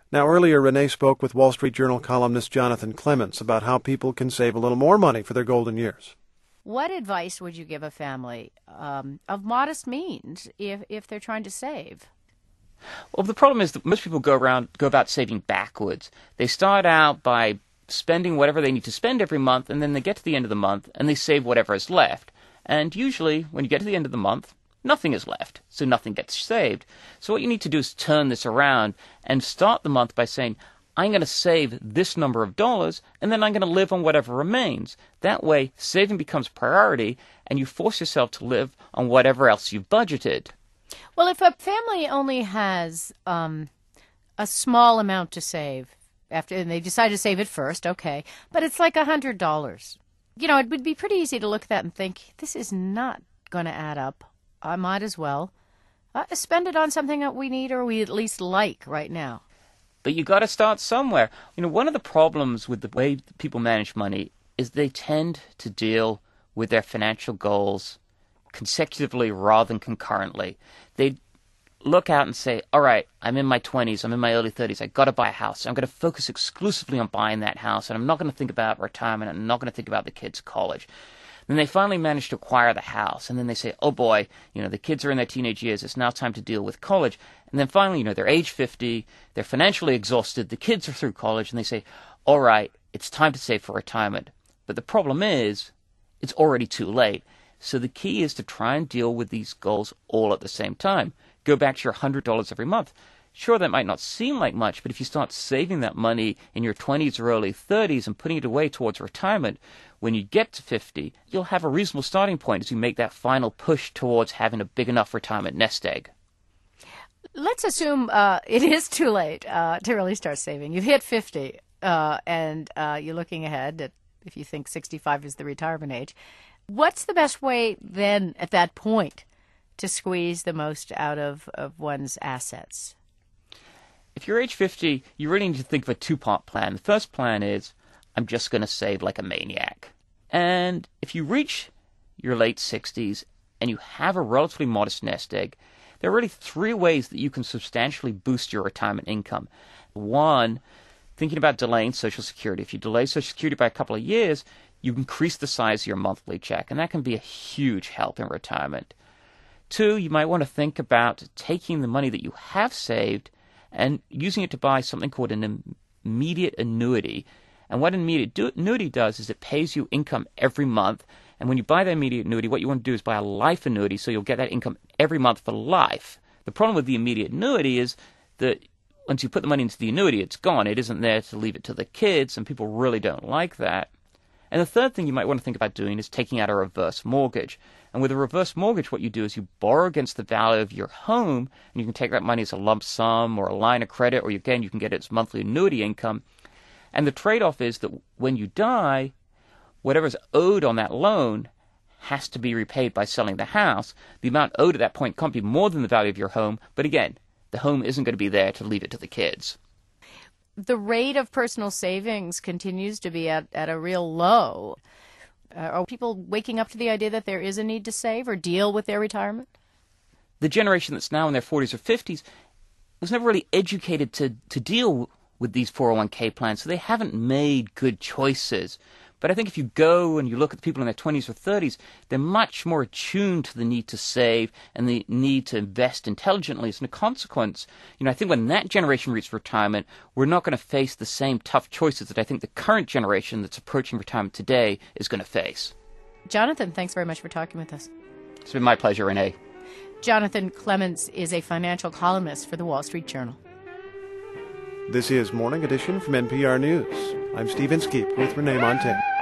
Now, earlier, Renee spoke with Wall Street Journal columnist Jonathan Clements about how people can save a little more money for their golden years. What advice would you give a family of modest means if they're trying to save? Well, the problem is that most people go about saving backwards. They start out by spending whatever they need to spend every month, and then they get to the end of the month and they save whatever is left. And usually, when you get to the end of the month, nothing is left, so nothing gets saved. So what you need to do is turn this around and start the month by saying, I'm going to save this number of dollars, and then I'm going to live on whatever remains. That way, saving becomes priority, and you force yourself to live on whatever else you've budgeted. Well, if a family only has a small amount to save, and they decide to save it first, okay, but it's like $100. It would be pretty easy to look at that and think, this is not going to add up. I might as well spend it on something that we need or we at least like right now. But you got to start somewhere. One of the problems with the way people manage money is they tend to deal with their financial goals consecutively rather than concurrently. They look out and say, all right, I'm in my 20s, I'm in my early 30s, I got to buy a house. I'm going to focus exclusively on buying that house, and I'm not going to think about retirement, I'm not going to think about the kids' college. Then they finally manage to acquire the house, and then they say, oh boy, the kids are in their teenage years, it's now time to deal with college. And then finally, they're age 50, they're financially exhausted, the kids are through college, and they say, all right, it's time to save for retirement. But the problem is, it's already too late. So the key is to try and deal with these goals all at the same time. Go back to your $100 every month. Sure, that might not seem like much, but if you start saving that money in your 20s or early 30s and putting it away towards retirement, when you get to 50, you'll have a reasonable starting point as you make that final push towards having a big enough retirement nest egg. Let's assume it is too late to really start saving. You've hit 50, and you're looking ahead at, if you think 65 is the retirement age. What's the best way then at that point to squeeze the most out of one's assets? If you're age 50, you really need to think of a two-part plan. The first plan is, I'm just going to save like a maniac. And if you reach your late 60s and you have a relatively modest nest egg, there are really three ways that you can substantially boost your retirement income. One, thinking about delaying Social Security. If you delay Social Security by a couple of years, you increase the size of your monthly check, and that can be a huge help in retirement. Two, you might want to think about taking the money that you have saved and using it to buy something called an immediate annuity. And what an immediate annuity does is it pays you income every month. And when you buy that immediate annuity, what you want to do is buy a life annuity so you'll get that income every month for life. The problem with the immediate annuity is that once you put the money into the annuity, it's gone. It isn't there to leave it to the kids, and people really don't like that. And the third thing you might want to think about doing is taking out a reverse mortgage. And with a reverse mortgage, what you do is you borrow against the value of your home, and you can take that money as a lump sum or a line of credit, or again, you can get it as monthly annuity income. And the trade-off is that when you die, whatever's owed on that loan has to be repaid by selling the house. The amount owed at that point can't be more than the value of your home, but again, the home isn't going to be there to leave it to the kids. The rate of personal savings continues to be at a real low. Are people waking up to the idea that there is a need to save or deal with their retirement? The generation that's now in their 40s or 50s was never really educated to deal with these 401k plans, so they haven't made good choices. But I think if you go and you look at the people in their 20s or 30s, they're much more attuned to the need to save and the need to invest intelligently. As a consequence, I think when that generation reaches retirement, we're not going to face the same tough choices that I think the current generation that's approaching retirement today is going to face. Jonathan, thanks very much for talking with us. It's been my pleasure, Renee. Jonathan Clements is a financial columnist for the Wall Street Journal. This is Morning Edition from NPR News. I'm Steve Inskeep with Renee Montagne.